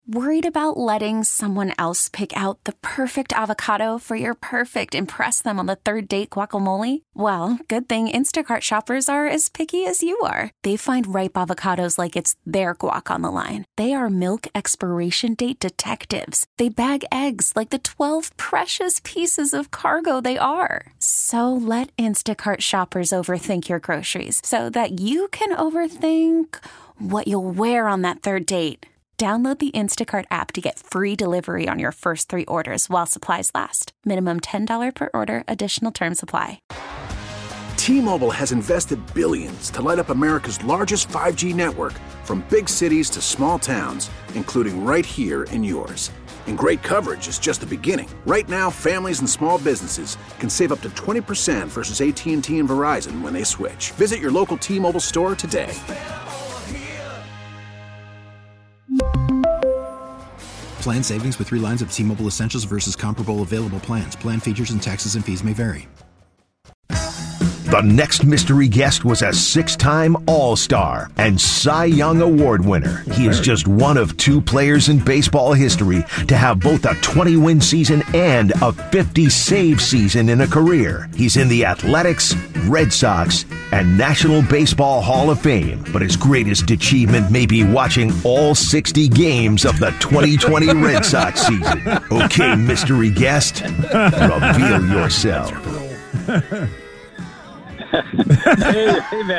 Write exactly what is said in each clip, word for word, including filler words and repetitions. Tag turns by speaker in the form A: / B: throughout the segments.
A: Worried about letting someone else pick out the perfect avocado for your perfect impress them on the third date guacamole? Well, good thing Instacart shoppers are as picky as you are. They find ripe avocados like it's their guac on the line. They are milk expiration date detectives. They bag eggs like the twelve precious pieces of cargo they are. So let Instacart shoppers overthink your groceries so that you can overthink what you'll wear on that third date. Download the Instacart app to get free delivery on your first three orders while supplies last. Minimum ten dollars per order. Additional terms apply.
B: T-Mobile has invested billions to light up America's largest five G network, from big cities to small towns, including right here in yours. And great coverage is just the beginning. Right now, families and small businesses can save up to twenty percent versus A T and T and Verizon when they switch. Visit your local T-Mobile store today.
C: Plan savings with three lines of T-Mobile Essentials versus comparable available plans. Plan features and taxes and fees may vary.
D: The next mystery guest was a six-time All-Star and Cy Young Award winner. He is just one of two players in baseball history to have both a twenty-win season and a fifty-save season in a career. He's in the Athletics, Red Sox, and National Baseball Hall of Fame. But his greatest achievement may be watching all sixty games of the twenty twenty Red Sox season. Okay, mystery guest, reveal yourself.
E: hey, hey, man.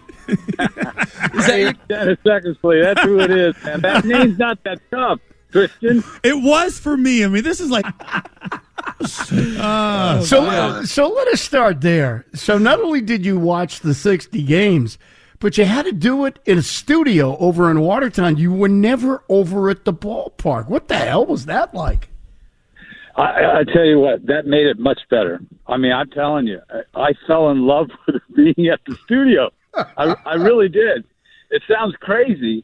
E: Hey, Dennis Eckersley, that's who it is, man. That name's not that tough, Christian.
F: It was for me. I mean, this is like...
G: uh, so, uh, so let us start there. So not only did you watch the sixty games, but you had to do it in a studio over in Watertown. You were never over at the ballpark. What the hell was that like?
E: I, I tell you what, that made it much better. I mean, I'm telling you, I, I fell in love with being at the studio. I, I really did. It sounds crazy,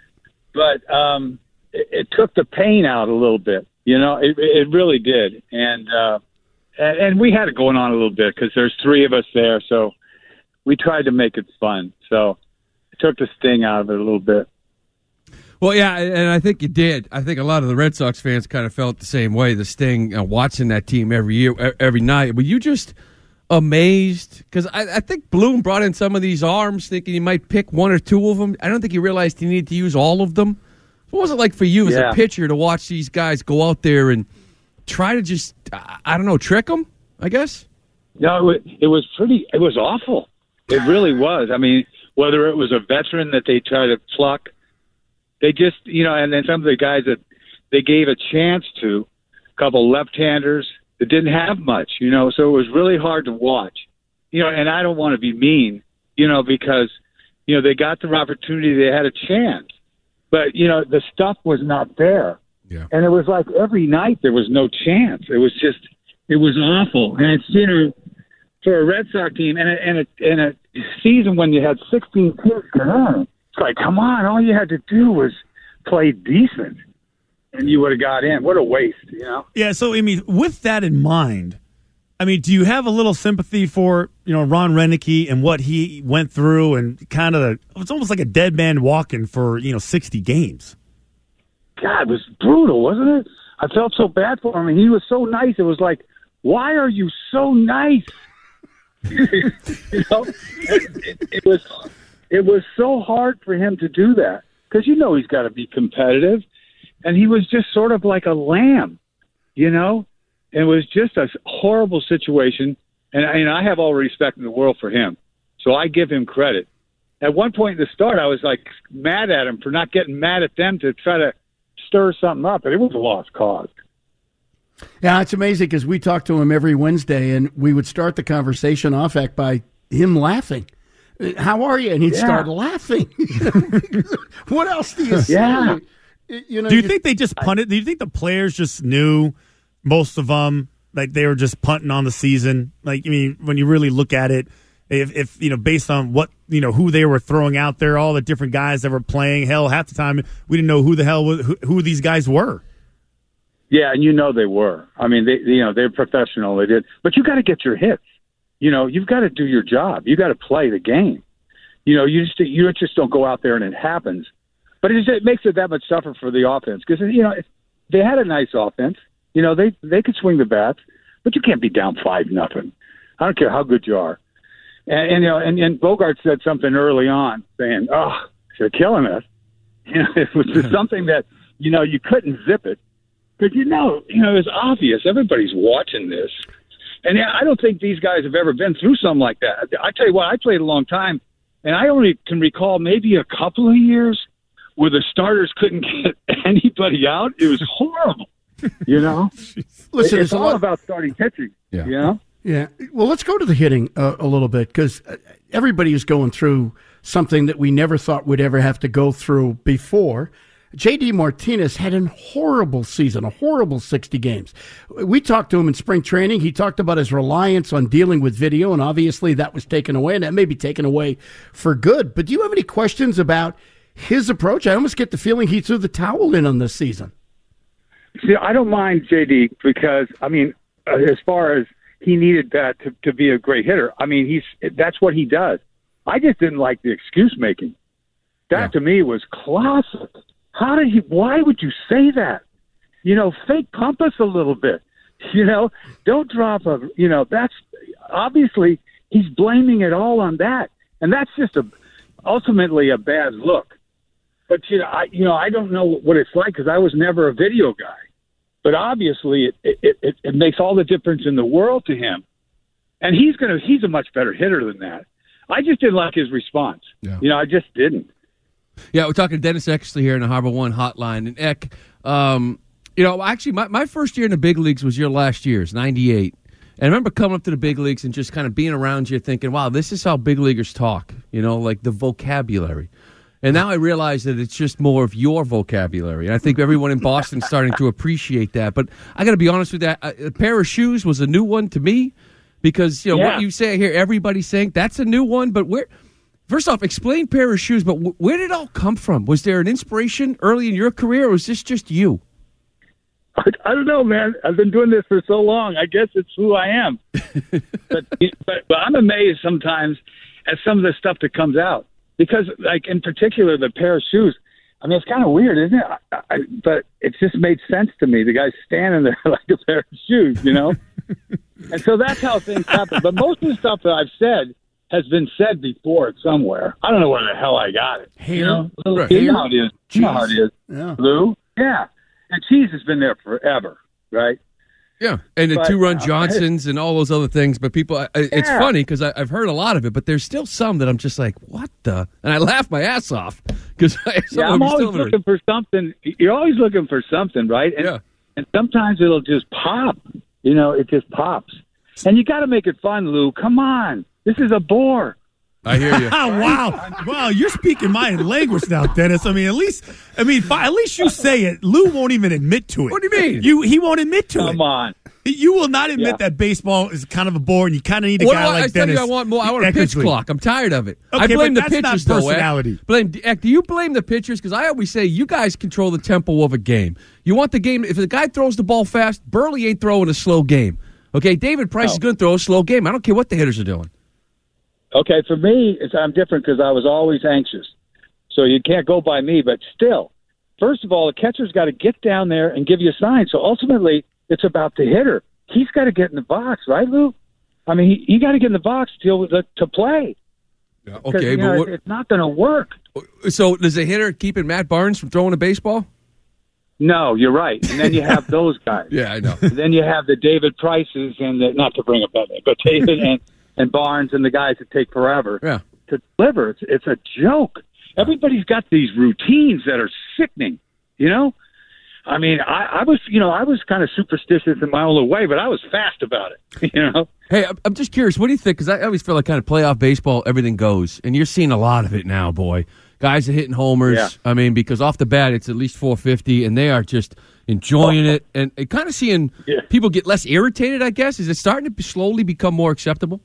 E: but um, it, it took the pain out a little bit. You know, it, it really did. And, uh, and and we had it going on a little bit because there's three of us there, so we tried to make it fun. So it took the sting out of it a little bit.
H: Well, yeah, and I think you did. I think a lot of the Red Sox fans kind of felt the same way, the sting, uh, watching that team every year, every night. Were you just amazed? Because I, I think Bloom brought in some of these arms thinking he might pick one or two of them. I don't think he realized he needed to use all of them. What was it like for you as
E: yeah.
H: a pitcher to watch these guys go out there and try to just, I don't know, trick them, I guess?
E: No, it, it was pretty, it was awful. It really was. I mean, whether it was a veteran that they tried to pluck, they just, you know, and then some of the guys that they gave a chance to, a couple left-handers that didn't have much, you know, so it was really hard to watch. You know, and I don't want to be mean, you know, because, you know, they got their opportunity, they had a chance. But, you know, the stuff was not there.
H: Yeah.
E: And it was like every night there was no chance. It was just, it was awful. And it's, you know, for a Red Sox team and a, and a, and a season when you had sixteen teams get on, it's like, come on, all you had to do was play decent, and you would have got in. What a waste, you know?
F: Yeah, so, I mean, with that in mind, I mean, do you have a little sympathy for, you know, Ron Renneke and what he went through and kind of, it's almost like a dead man walking for, you know, sixty games?
E: God, it was brutal, wasn't it? I felt so bad for him, and he was so nice. It was like, why are you so nice? you know, it, it, it was... It was so hard for him to do that because, you know, he's got to be competitive. And he was just sort of like a lamb, you know. It was just a horrible situation. And, and I have all the respect in the world for him. So I give him credit. At one point in the start, I was like mad at him for not getting mad at them to try to stir something up. But it was a lost cause.
G: Yeah, it's amazing because we talk to him every Wednesday and we would start the conversation off act by him laughing. How are you? And he'd yeah. start laughing. What else do you say?
E: Yeah.
F: You know, do you, you think they just punted? Do you think the players just knew, most of them, like they were just punting on the season? Like, I mean, when you really look at it, if, if you know, based on what, you know, who they were throwing out there, all the different guys that were playing, hell, half the time we didn't know who the hell, who, who these guys were.
E: Yeah, and you know they were. I mean, they, you know, they're professional. They did. But you got to get your hits. You know, you've got to do your job. You got to play the game. You know, you just you just don't go out there and it happens. But it, just, it makes it that much tougher for the offense because, you know, if they had a nice offense. You know, they, they could swing the bats, but you can't be down five nothing. I don't care how good you are. And, and you know, and, and Bogart said something early on saying, oh, they're killing us. You know, it was just something that, you know, you couldn't zip it. Because, you know, you know, it's obvious. Everybody's watching this. And I don't think these guys have ever been through something like that. I tell you what, I played a long time, and I only can recall maybe a couple of years where the starters couldn't get anybody out. It was horrible, you know?
G: Listen,
E: it's all
G: lot...
E: about starting pitching,
H: yeah.
E: you know?
G: Yeah. Well, let's go to the hitting uh, a little bit because everybody is going through something that we never thought we'd ever have to go through before. J D Martinez had a horrible season, a horrible sixty games. We talked to him in spring training. He talked about his reliance on dealing with video, and obviously that was taken away, and that may be taken away for good. But do you have any questions about his approach? I almost get the feeling he threw the towel in on this season.
E: See, I don't mind J D because, I mean, uh, as far as he needed that to, to be a great hitter, I mean, he's that's what he does. I just didn't like the excuse making. That yeah. to me was classic. How did he? Why would you say that? You know, fake pump us a little bit. You know, don't drop a. You know, that's obviously he's blaming it all on that, and that's just a ultimately a bad look. But you know, I you know I don't know what it's like because I was never a video guy. But obviously, it it, it it makes all the difference in the world to him, and he's gonna he's a much better hitter than that. I just didn't like his response. Yeah. You know, I just didn't.
H: Yeah, we're talking to Dennis Eckersley here in the Harbor One hotline. And Eck, um, you know, actually, my, my first year in the big leagues was your last year's, ninety-eight. And I remember coming up to the big leagues and just kind of being around you thinking, wow, this is how big leaguers talk, you know, like the vocabulary. And now I realize that it's just more of your vocabulary. And I think everyone in Boston is starting to appreciate that. But I got to be honest with that. A pair of shoes was a new one to me because, you know, yeah. what you say here, everybody's saying that's a new one. But where... First off, explain pair of shoes, but w- where did it all come from? Was there an inspiration early in your career, or was this just you?
E: I, I don't know, man. I've been doing this for so long. I guess it's who I am. but, but but I'm amazed sometimes at some of the stuff that comes out. Because, like, in particular, the pair of shoes, I mean, it's kind of weird, isn't it? I, I, but it just made sense to me. The guy's standing there like a pair of shoes, you know? And so that's how things happen. But most of the stuff that I've said has been said before somewhere. I don't know where the hell I got it.
G: Hair.
E: You know,
G: right.
E: you know how it is. You know how it is.
G: Yeah.
E: Lou? Yeah. And cheese has been there forever, right?
H: Yeah, and the
E: but,
H: two-run
E: uh,
H: Johnsons and all those other things. But people, I, it's
E: yeah.
H: funny because I've heard a lot of it, but there's still some that I'm just like, what the? And I laugh my ass off because
E: yeah, I'm always looking for something. You're always looking for something, right? And,
H: yeah.
E: And sometimes it'll just pop. You know, it just pops. And you got to make it fun, Lou. Come on. This is a bore.
H: I hear you.
F: wow, wow! You're speaking my language now, Dennis. I mean, at least, I mean, at least you say it. Lou won't even admit to it.
H: What do you mean?
F: You he won't admit to
E: Come
F: it.
E: Come on.
F: You will not admit
E: yeah.
F: that baseball is kind of a bore, and you kind of need a
H: what
F: guy
H: I,
F: like
H: I
F: Dennis.
H: You I want more. I want a pitch clock. I'm tired of it.
F: Okay,
H: I blame
F: but
H: the
F: that's
H: pitchers,
F: not
H: though.
F: personality.
H: Eck. Blame. Eck, do you blame the pitchers? Because I always say you guys control the tempo of a game. You want the game. If the guy throws the ball fast, Burley ain't throwing a slow game. Okay, David Price
E: no.
H: is going to throw a slow game. I don't care what the hitters are doing.
E: Okay, for me, it's, I'm different because I was always anxious. So you can't go by me, but still, first of all, the catcher's got to get down there and give you a sign. So ultimately, it's about the hitter. He's got to get in the box, right, Lou? I mean, he, he got to get in the box to, to, to play.
H: Yeah, okay,
E: you
H: but
E: know,
H: what,
E: it's not going to work.
H: So does the hitter keeping Matt Barnes from throwing a baseball?
E: No, you're right. And then you have those guys.
H: Yeah, I know.
E: And then you have the David Prices and the, not to bring up that name, but David and, and Barnes and the guys that take forever
H: yeah.
E: to deliver. It's, it's a joke. Everybody's got these routines that are sickening, you know? I mean, I, I was, you know, I was kind of superstitious in my own little way, but I was fast about it, you know?
H: Hey, I'm just curious. What do you think? Because I always feel like kind of playoff baseball, everything goes. And you're seeing a lot of it now, boy. Guys are hitting homers.
E: Yeah.
H: I mean, because off the bat, it's at least four fifty, and they are just enjoying it. And, and kind of seeing
E: yeah.
H: people get less irritated, I guess. Is it starting to slowly become more acceptable?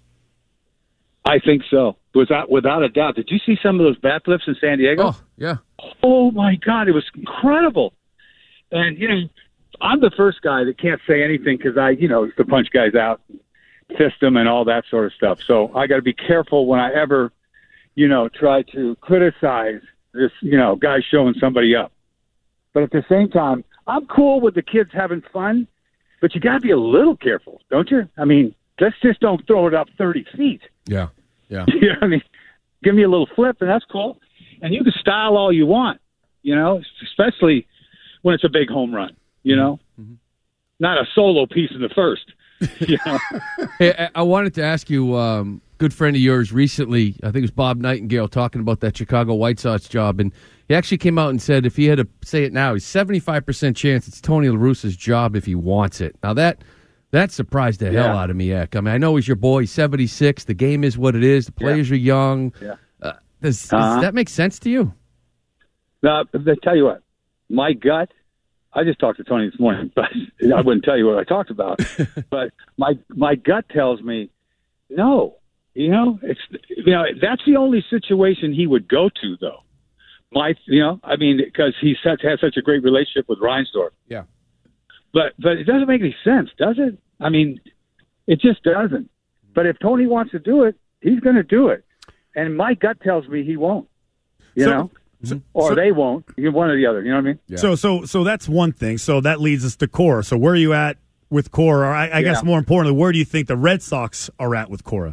E: I think so, without without a doubt. Did you see some of those bat flips in San Diego?
H: Oh, yeah.
E: Oh, my God, it was incredible. And, you know, I'm the first guy that can't say anything because I, you know, used to punch guys out, fist them, and all that sort of stuff. So I got to be careful when I ever, you know, try to criticize this, you know, guy showing somebody up. But at the same time, I'm cool with the kids having fun, but you got to be a little careful, don't you? I mean, let's just don't throw it up thirty feet.
H: Yeah, yeah.
E: You know what I mean? Give me a little flip, and that's cool. And you can style all you want, you know, especially when it's a big home run, you know? Mm-hmm. Not a solo piece in the first. You know?
H: Hey, I, I wanted to ask you, um, good friend of yours recently, I think it was Bob Nightingale, talking about that Chicago White Sox job, and he actually came out and said if he had to say it now, he's seventy-five percent chance it's Tony La Russa's job if he wants it. Now, that that surprised the
E: yeah.
H: hell out of me, Eck. I mean, I know he's your boy, he's seventy-six, the game is what it is, the players
E: yeah.
H: are young.
E: Yeah.
H: Uh, does,
E: uh-huh.
H: does that make sense to you?
E: Now, I tell you what, my gut, I just talked to Tony this morning, but I wouldn't tell you what I talked about. But my my gut tells me, no. You know, it's you know that's the only situation he would go to, though. My, you know, I mean, because he has such a great relationship with Reinsdorf.
H: Yeah.
E: But but it doesn't make any sense, does it? I mean, it just doesn't. But if Tony wants to do it, he's going to do it. And my gut tells me he won't. You
F: so,
E: know.
F: So,
E: or
F: so,
E: they won't. One or the other. You know what I mean?
F: Yeah. So, so, so that's one thing. So that leads us to Cora. So where are you at with Cora? Or I, I yeah. guess more importantly, where do you think the Red Sox are at with Cora?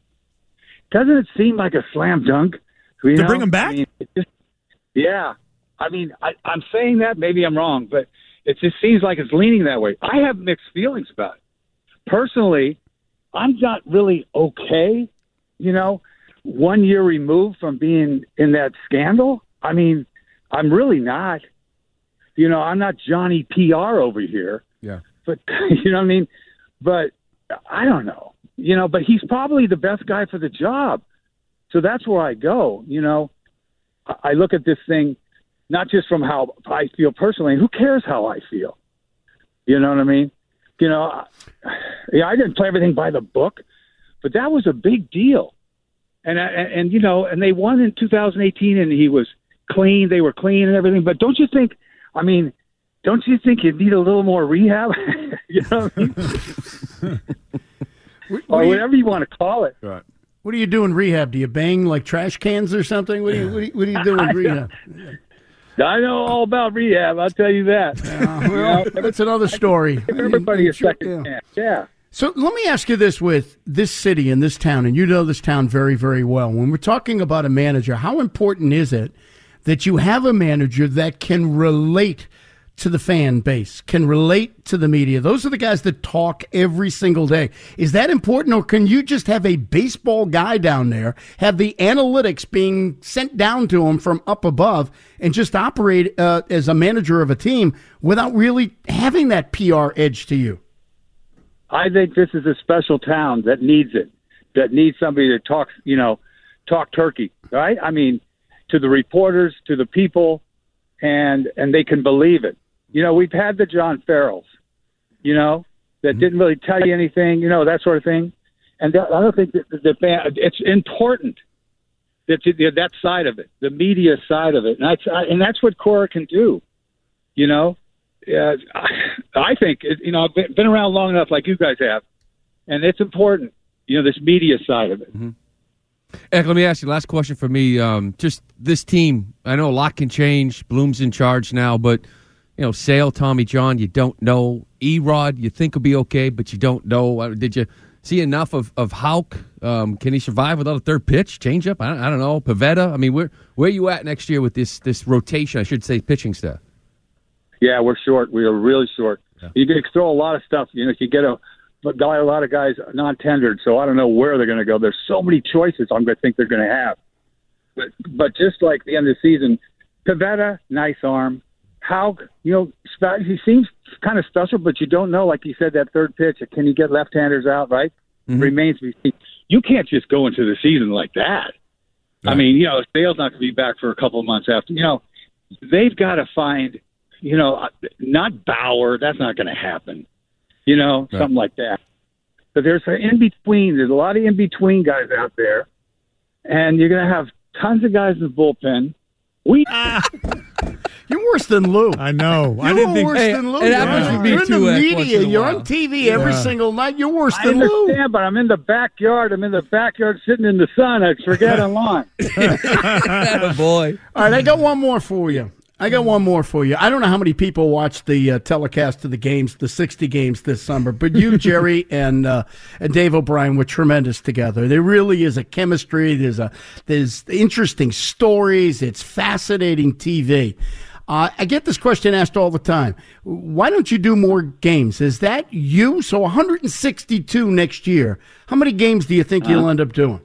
E: Doesn't it seem like a slam dunk? You
F: to
E: know?
F: bring him back?
E: I mean, it just, yeah. I mean, I, I'm saying that. Maybe I'm wrong, but it just seems like it's leaning that way. I have mixed feelings about it. Personally, I'm not really okay, you know, one year removed from being in that scandal. I mean, I'm really not. You know, I'm not Johnny P R over here.
H: Yeah.
E: But, you know what I mean? But I don't know. You know, but he's probably the best guy for the job. So that's where I go. You know, I look at this thing not just from how I feel personally. Who cares how I feel? You know what I mean? You know, yeah, I didn't play everything by the book, but that was a big deal. And, and, and you know, and they won in two thousand eighteen, and he was clean. They were clean and everything. But don't you think, I mean, don't you think you need a little more rehab? You know what I mean?
G: What,
E: or
G: what
E: whatever you, you want to call it.
G: Right. What do you do in rehab? Do you bang like trash cans or something? What do you What do you, what do, you do in rehab?
E: I know all about rehab. I'll tell you that.
G: Uh, well, you know, that's another story.
E: Everybody a
G: sure,
E: second
G: yeah.
E: chance. Yeah.
G: So let me ask you this: with this city and this town, and you know this town very, very well. When we're talking about a manager, how important is it that you have a manager that can relate to the fan base, can relate to the media? Those are the guys that talk every single day. Is that important, or can you just have a baseball guy down there, have the analytics being sent down to him from up above, and just operate uh, as a manager of a team without really having that P R edge to you?
E: I think this is a special town that needs it, that needs somebody to talk, you know, talk turkey, right? I mean, to the reporters, to the people, and and they can believe it. You know, we've had the John Farrells, you know, that mm-hmm. didn't really tell you anything, you know, that sort of thing. And that, I don't think that the fan, it's important that that side of it, the media side of it, and that's and that's what Cora can do. You know, uh, I think you know I've been around long enough, like you guys have, and it's important. You know, this media side of it.
H: Mm-hmm. Eck, let me ask you, last question for me. Um, just this team, I know a lot can change. Bloom's in charge now, but, you know, Sale, Tommy John, you don't know. E-Rod, you think will be okay, but you don't know. Did you see enough of, of Houck? Um, can he survive without a third pitch, changeup? I don't, I don't know. Pivetta? I mean, where where are you at next year with this this rotation, I should say, pitching staff?
E: Yeah, we're short. We are really short. Yeah. You can throw a lot of stuff. You know, you get a But a lot of guys non-tendered, so I don't know where they're going to go. There's so many choices I'm going to think they're going to have. But but just like the end of the season, Pivetta, nice arm. Houck, you know, he seems kind of special, but you don't know, like you said, that third pitch. Can you get left-handers out, right? Mm-hmm. Remains to be seen. You can't just go into the season like that. Right. I mean, you know, Sale's not going to be back for a couple of months after. You know, they've got to find, you know, not Bauer. That's not going to happen. You know, right. Something like that. But there's an in-between. There's a lot of in-between guys out there. And you're going to have tons of guys in the bullpen. We.
G: You're worse than Lou.
F: I know.
G: You're
F: I didn't think
G: worse
H: Hey,
G: than Lou.
H: it happens
G: You're
H: with me
G: You're in
H: too,
G: the
H: Eck,
G: media.
H: once in a
G: You're
H: while.
G: on T V every
F: Yeah.
G: single night. You're worse
E: I
G: than Lou.
E: understand, but I'm in the backyard. I'm in the backyard sitting in the sun. I forget I'm on.
H: Oh, boy.
G: All right, I got one more for you. I got one more for you. I don't know how many people watched the uh, telecast of the games, the sixty games this summer, but you, Jerry, and uh, and Dave O'Brien were tremendous together. There really is a chemistry. There's a there's interesting stories. It's fascinating T V. Uh, I get this question asked all the time. Why don't you do more games? Is that you? So one hundred sixty-two next year. How many games do you think you'll end up doing?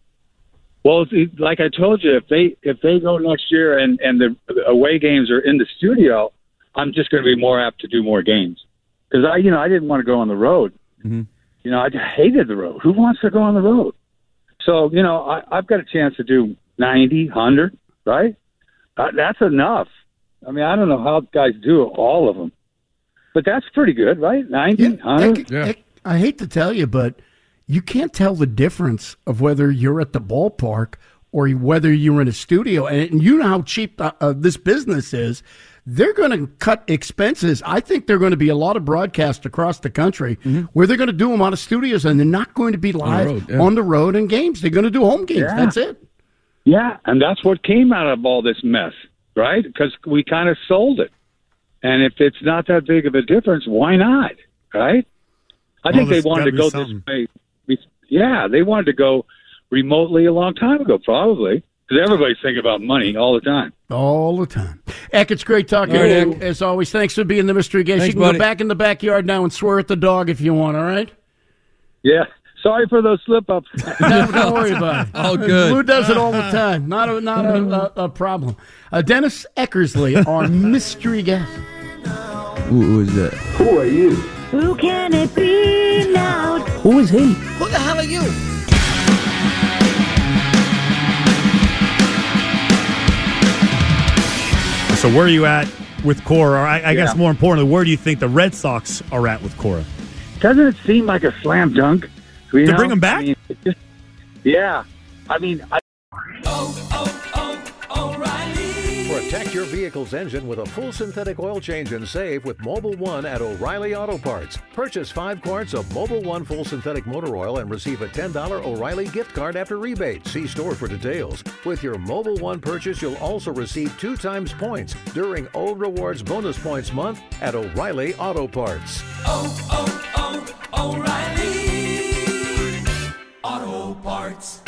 E: Well, see, like I told you, if they if they go next year and, and the away games are in the studio, I'm just going to be more apt to do more games because I, you know, I didn't want to go on the road.
H: Mm-hmm.
E: You know, I hated the road. Who wants to go on the road? So, you know, I, I've got a chance to do ninety, one hundred, right? Uh, that's enough. I mean, I don't know how guys do all of them, but that's pretty good, right? ninety, one hundred.
G: I, I, I hate to tell you, but you can't tell the difference of whether you're at the ballpark or whether you're in a studio. And you know how cheap uh, uh, this business is. They're going to cut expenses. I think there are going to be a lot of broadcasts across the country mm-hmm. where they're going to do them out of studios, and they're not going to be live on the road, yeah. on the road in games. They're going to do home games.
E: Yeah.
G: That's it.
E: Yeah, and that's what came out of all this mess, right? Because we kind of sold it. And if it's not that big of a difference, why not, right? I
F: well,
E: think they wanted to go
F: something.
E: this way. Yeah, they wanted to go remotely a long time ago, probably, because everybody's thinking about money all the time.
G: All the time. Eck, it's great talking
H: right,
G: to you,
H: Eck.
G: As always. Thanks for being the mystery guest.
H: Thanks,
G: you can
H: buddy.
G: go back in the backyard now and swear at the dog if you want, all right?
E: Yeah, sorry for those slip-ups.
G: No, don't worry about it.
H: All good.
G: Lou does it all the time. Not a, not a, a, a problem. Uh, Dennis Eckersley, our mystery guest.
H: Who, who is that?
I: Who are you?
J: Who can it be now?
G: Who is he?
I: Who the hell are you?
F: So where are you at with Cora? Or I, I
E: Yeah.
F: guess more importantly, where do you think the Red Sox are at with Cora?
E: Doesn't it seem like a slam dunk? You
F: To
E: know?
F: bring him back?
E: I mean, it just, yeah. I mean, I,
K: Protect your vehicle's engine with a full synthetic oil change and save with Mobile One at O'Reilly Auto Parts. Purchase five quarts of Mobile One full synthetic motor oil and receive a ten dollars O'Reilly gift card after rebate. See store for details. With your Mobile One purchase, you'll also receive two times points during O Rewards Bonus Points Month at O'Reilly Auto Parts.
L: Oh, oh, oh, O'Reilly Auto Parts.